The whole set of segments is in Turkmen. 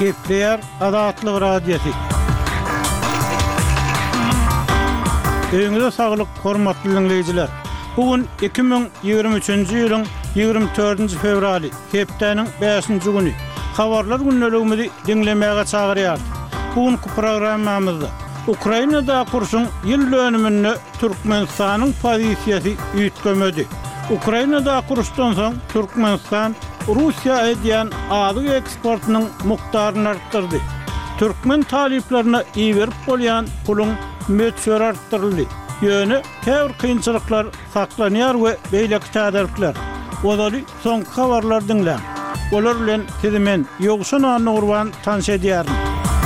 Kepler Adatlyk radiosi. Öňüňizde saglyk, hormatly dinleýijiler. Bugün 2023-nji ýylyň 24-nji fevraly, hepdeniň 5-nji güni. Habarlar günneligimizi dinlemäge çagyrýar. Bugünkü programmamyzda Ukrainada kurşun ýyl dönümini Türkmenistanyň pozisiýasy üýtgemedi. Ukrainada kurşdan soň Türkmenistan Russiýa edýän azyk eksportynyň mukdaryny artdyrdy. Türkmen taliplerine iyi verip bolýan pulun möçür arttırıldy. Ýöne käbir kynçylyklar saklanýar we beýleki täderlikler. Olary soňky habarlar dinlän. Olar bilen sizimen ýogşan anyny urban tanış edýärin.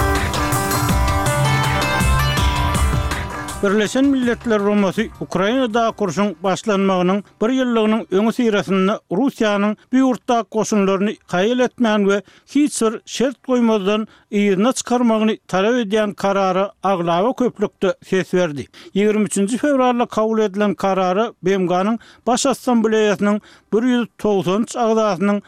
Birleşen Milletler Romasy Ukrainada kurşun başlanmagynyň bir ýyllygynyň öňü sirasyny Russiýanyň bu ýurtda goşunlaryny gaýyl etmän we hiç bir şert goýmadan ýygyna çykarmagyny talap edýän karary aglawa köplükde ses berdi. 23-nji fevralda kabul edilen karary BMG-nyň baş assambleýasynyň 190 agdasynyň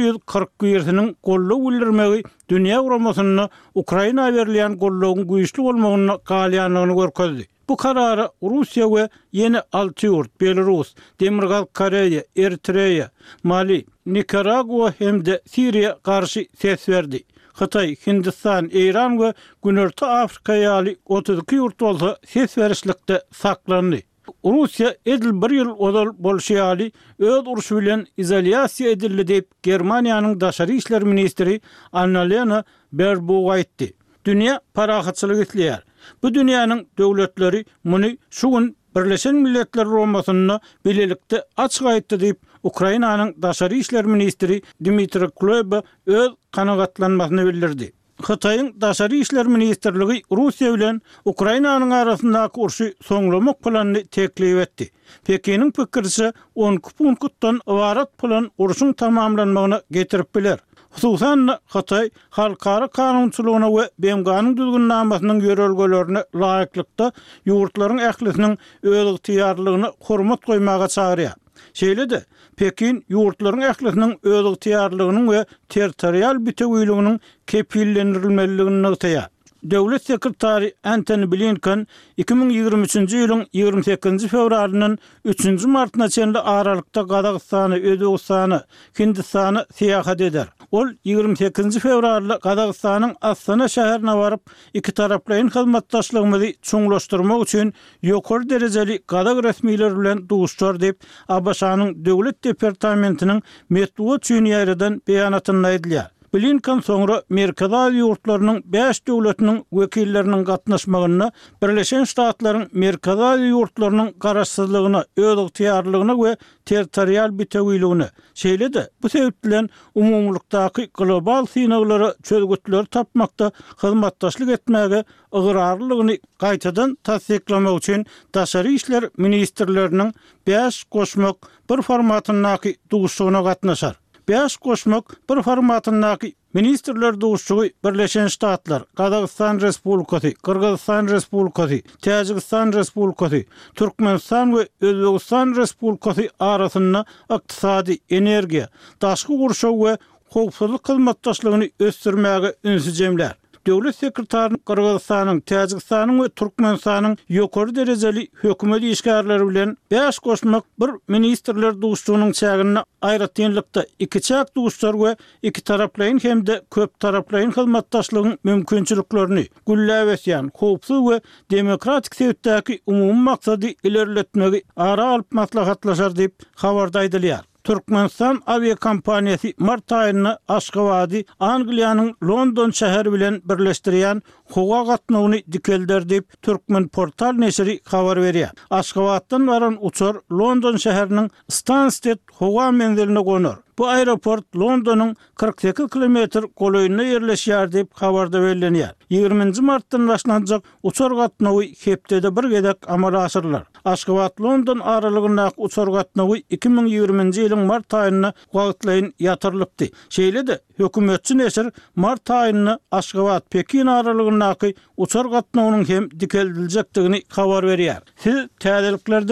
140-siniň gollaw bildirmegi dünýä uramasyny Ukraina berilýän gollawyň güýçli bolmagyny galýanlygyny görkezdi. Bu kararı Rusya ve yeni 6 ýurt Belarus, Demirgal Koreya, Eritreya, Mali, Nikaragua hem de Siriya karşı ses verdi. Xitay, Hindistan, İran ve Günörtü Afrika ýaly 32 ýurt bolsa ses verişlikde saklandy. Rusya edil bir ýyl odal bolşaýaly öz uruşy bilen izolasiýa edildi diýip Germaniýanyň daşary işler ministri Annalena Baerbock aýtdy. Dünýä parahatçylyk etýär. Bu dünýäniň döwletleri muny şu gün Birleşen Milletler Romasyny bilelikde açyk aýtdy diýip Ukrainanyň daşary işler ministri Dmitry Kuleba öz kanagatlanmasyny bildirdi. Xitaýyň daşary işler ministrligi Russiýa bilen Ukrainanyň arasyndaky urşy soňlamak planyny teklip etdi. Pekiniň pikirçe 10 punktdan ibaret plan urşyň tamamlanmagyna getirip biler. Hususan Xitay halkara kanunçylygyna we BMG-nyň düzgünlämesiň ýörelgelerini laýyklykda ýurtlaryň ählisiniň öz ygtyýarlygyny hormat goýmaga çagyrýar. Şeýle-de Pekin ýurtlaryň ählisiniň öz ygtyýarlygynyň we territorial bütewýliginiň kepillendirilmeligini ýytýar. Döwlet sekretary Antony Blinken 2023-nji ýylyň 28-nji fevralynyň 3-nji martyna çenli aralykda Kazakstany, Özbekistany, Hindistany seýahat eder. Ol 28-nji fevralda Kazakstanyň Astana şäherine baryp iki taraplaryň hyzmatdaşlygyny çoňlaşdyrmak üçin ýokary derejeli Kazak resmiýetleri bilen duşlar diýip ABŞ-nyň döwlet departamentiniň metbuat ýerden beýanatyny aýdylýar. Blinken soňra Merkezi ýurtlarynyň 5 döwletiniň wekilleriniň gatnaşmagyna Birleşen Ştatlaryň Merkezi ýurtlarynyň garaşsyzlygyna, öz ygtyýarlygyna we territorial bütewýligine, şeýle-de bu sebepden umumlukdaky global synaglary çözgütler tapmakda hyzmatdaşlyk etmäge ygyrarlygyny gaýtadan tasdiklamak üçin daşary işler ministrleriniň 5 goşmak bir formatynaky duşugyna gatnaşar. 5 goşmak bir formatynaky ministrler duşugy Birleşen Ştatlar, Kazakistan Respublikasy, Kırgızstan Respublikasy, Täjikistan Respublikasy, Türkmenistan we Özbekistan Respublikasy arasynda ykdysady, energiýa, daşky gurşaw we howpsuzlyk hyzmatdaşlygyny ösdürmäge ünsüjemler. Döwlet sekretary Kırgızstanyň, Täjikistanyň we Türkmenistanyň ýokary derejeli hökümet işgärleri bilen 5 goşmak bir ministrler duşugynyň çägini aýratynlykda iki çäk duşlar we iki taraplaryň hem-de köp taraplaryň hyzmatdaşlygynyň mümkinçiliklerini güllläp etýän howpsuz we demokratik sebäpdäki umumy maksady ilerletmegi ara alyp maslahatlaşar diýip habarda aýdylýar. Türkmenistan aviakompaniýasy mart aýyna Aşgabatdy Angliýanyň London şäheri bilen birleşdirýän howa gatnawyny dikelder diýip Türkmen portal neşri habar berýär. Aşgabatdan baran uçar London şäheriniň Stansted howa menziline gonar. Bu aeroport Londonyň 48 kilometr golaýyna ýerleşýär diýip habarda bellenýär. 20 martdan başlanjak uçar gatnawy hepdede bir gedek amala aşyrlar. Aşgabat London aralygyndaky uçar gatnawy 2020-nji ýylyň mart aýyna wagtlaýyn ýatyrlypdy. Şeýle-de hökümetçi neşir mart aýyna Aşgabat Pekin aralygyndaky uçar gatnawynyň hem dikeldiljekdigini habar berýär. Siz täzelikler